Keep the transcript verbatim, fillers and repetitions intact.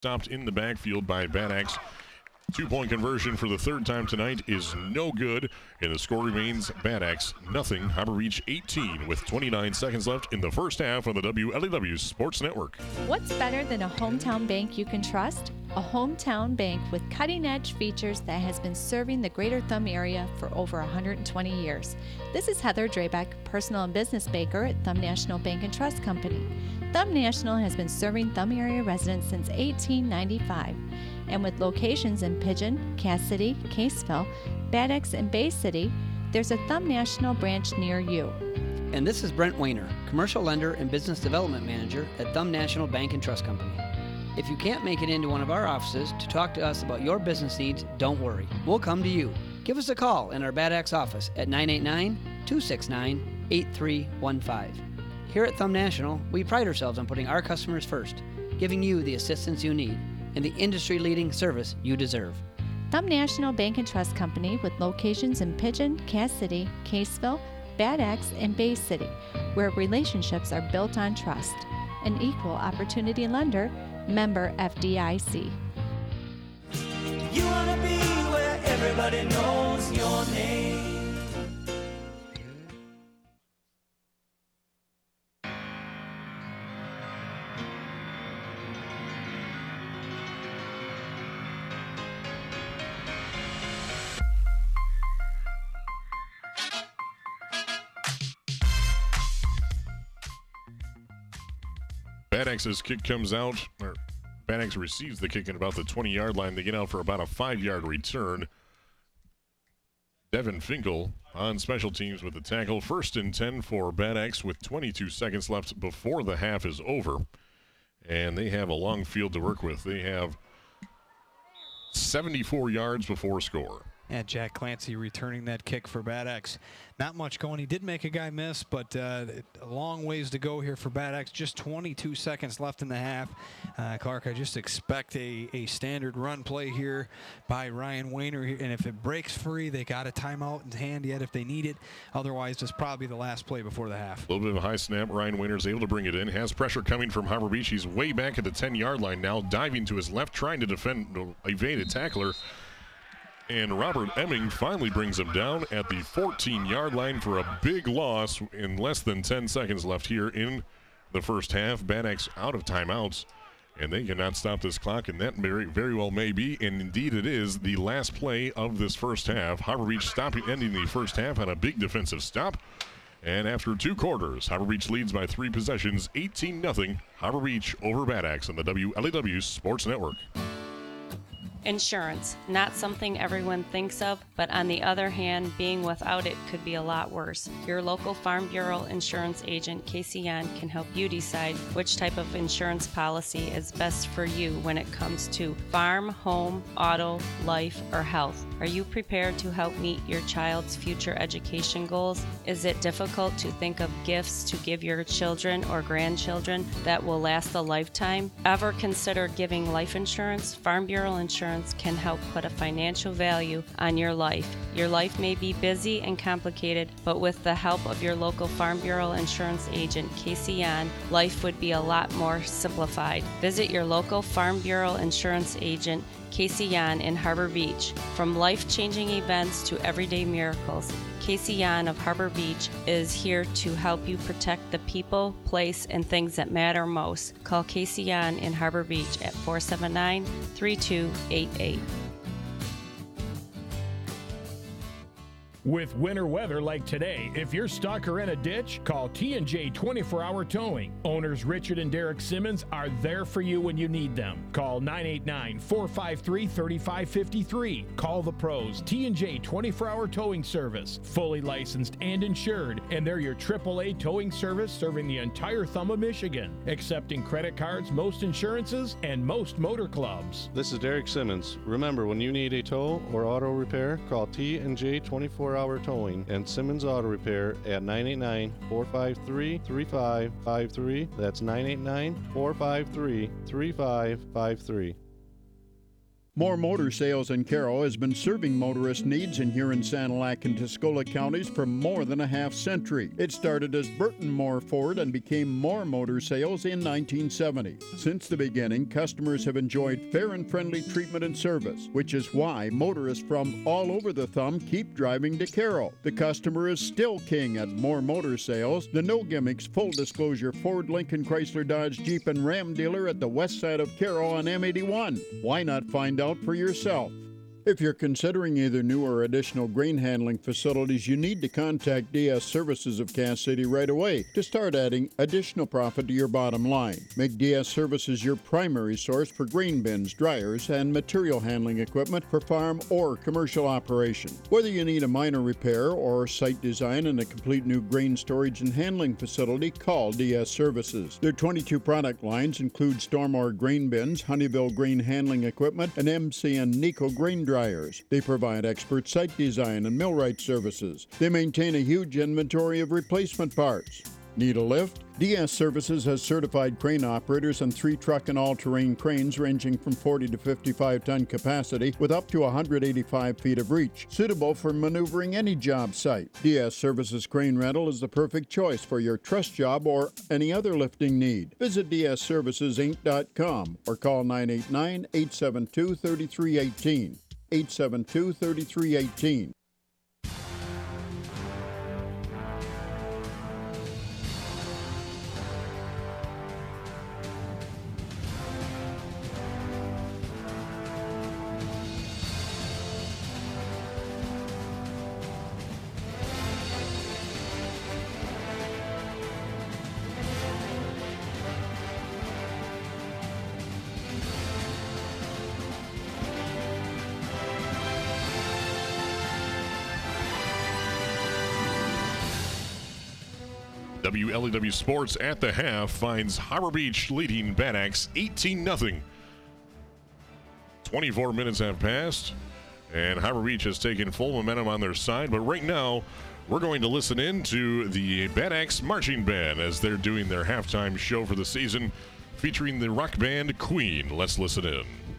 stopped in the backfield by Bad Axe. Two-point conversion for the third time tonight is no good, and the score remains Bad Axe nothing. Harbor Beach eighteen with twenty-nine seconds left in the first half on the W L E W Sports Network. What's better than a hometown bank you can trust? A hometown bank with cutting-edge features that has been serving the Greater Thumb area for over one hundred twenty years. This is Heather Drabeck, personal and business banker at Thumb National Bank and Trust Company. Thumb National has been serving Thumb area residents since eighteen ninety-five. And with locations in Pigeon, Cass City, Caseville, Bad Axe, and Bay City, there's a Thumb National branch near you. And this is Brent Weiner, Commercial Lender and Business Development Manager at Thumb National Bank and Trust Company. If you can't make it into one of our offices to talk to us about your business needs, don't worry. We'll come to you. Give us a call in our Bad Axe office at nine eight nine, two six nine, eight three one five. Here at Thumb National, we pride ourselves on putting our customers first, giving you the assistance you need and the industry-leading service you deserve. Thumb National Bank and Trust Company with locations in Pigeon, Cass City, Caseville, Bad Axe, and Bay City, where relationships are built on trust. An equal opportunity lender, member F D I C. You wanna be where everybody knows your name. Bad Axe's kick comes out, or Bad Axe receives the kick at about the twenty-yard line. They get out for about a five-yard return. Devin Finkel on special teams with the tackle. First and ten for Bad Axe with twenty-two seconds left before the half is over. And they have a long field to work with. They have seventy-four yards before score. And Jack Clancy returning that kick for Bad Axe. Not much going. He did make a guy miss, but uh, a long ways to go here for Bad Axe. Just twenty-two seconds left in the half. Uh, Clark, I just expect a, a standard run play here by Ryan Weiner. And if it breaks free, they got a timeout in hand yet if they need it. Otherwise, it's probably the last play before the half. A little bit of a high snap. Ryan Weiner is able to bring it in. Has pressure coming from Harbor Beach. He's way back at the ten-yard line now, diving to his left, trying to defend, evade a tackler. And Robert Emming finally brings him down at the fourteen-yard line for a big loss in less than ten seconds left here in the first half. Bad Axe out of timeouts, and they cannot stop this clock, and that very, very well may be, and indeed it is, the last play of this first half. Harbor Beach stopping, ending the first half on a big defensive stop. And after two quarters, Harbor Beach leads by three possessions, eighteen nothing. Harbor Beach over Bad Axe on the W L E W Sports Network. Insurance, not something everyone thinks of, but on the other hand, being without it could be a lot worse. Your local Farm Bureau insurance agent, Casey Yon, can help you decide which type of insurance policy is best for you when it comes to farm, home, auto, life, or health. Are you prepared to help meet your child's future education goals? Is it difficult to think of gifts to give your children or grandchildren that will last a lifetime? Ever consider giving life insurance? Farm Bureau Insurance can help put a financial value on your life. Your life may be busy and complicated, but with the help of your local Farm Bureau insurance agent, Casey Yon, life would be a lot more simplified. Visit your local Farm Bureau insurance agent, Casey Yon in Harbor Beach. From life-changing events to everyday miracles, Casey Yon of Harbor Beach is here to help you protect the people, place, and things that matter most. Call Casey Yon in Harbor Beach at four seven nine, three two eight eight. With winter weather like today, if you're stuck or in a ditch, call T and J twenty-four hour Towing. Owners Richard and Derek Simmons are there for you when you need them. Call nine eight nine, four five three, three five five three. Call the pros. T and J twenty-four hour Towing Service. Fully licensed and insured, and they're your triple A towing service serving the entire Thumb of Michigan. Accepting credit cards, most insurances, and most motor clubs. This is Derek Simmons. Remember, when you need a tow or auto repair, call T and J twenty-four hour Towing and Simmons Auto Repair at nine eight nine, four five three, three five five three. That's nine eight nine, four five three, three five five three. More Motor Sales in Carroll has been serving motorist needs in here in Sanilac and Tuscola counties for more than a half century. It started as Burton Moore Ford and became More Motor Sales in nineteen seventy. Since the beginning, customers have enjoyed fair and friendly treatment and service, which is why motorists from all over the Thumb keep driving to Carroll. The customer is still king at More Motor Sales, the no gimmicks, full disclosure Ford, Lincoln, Chrysler, Dodge, Jeep, and Ram dealer at the west side of Carroll on M eighty-one. Why not find out for yourself? If you're considering either new or additional grain handling facilities, you need to contact D S Services of Cass City right away to start adding additional profit to your bottom line. Make D S Services your primary source for grain bins, dryers, and material handling equipment for farm or commercial operation. Whether you need a minor repair or site design and a complete new grain storage and handling facility, call D S Services. Their twenty-two product lines include Stormore grain bins, Honeywell grain handling equipment, and M C N Nico grain dryers. They provide expert site design and millwright services. They maintain a huge inventory of replacement parts. Need a lift? D S Services has certified crane operators and three truck and all-terrain cranes ranging from forty to fifty-five ton capacity with up to one hundred eighty-five feet of reach, suitable for maneuvering any job site. D S Services Crane Rental is the perfect choice for your truss job or any other lifting need. Visit D S Services Inc dot com or call nine eight nine, eight seven two, three three one eight. eight seven two, three three one eight. W L E W Sports at the half finds Harbor Beach leading Bad Axe eighteen nothing. twenty-four minutes have passed, and Harbor Beach has taken full momentum on their side. But right now, we're going to listen in to the Bad Axe Marching Band as they're doing their halftime show for the season, featuring the rock band Queen. Let's listen in.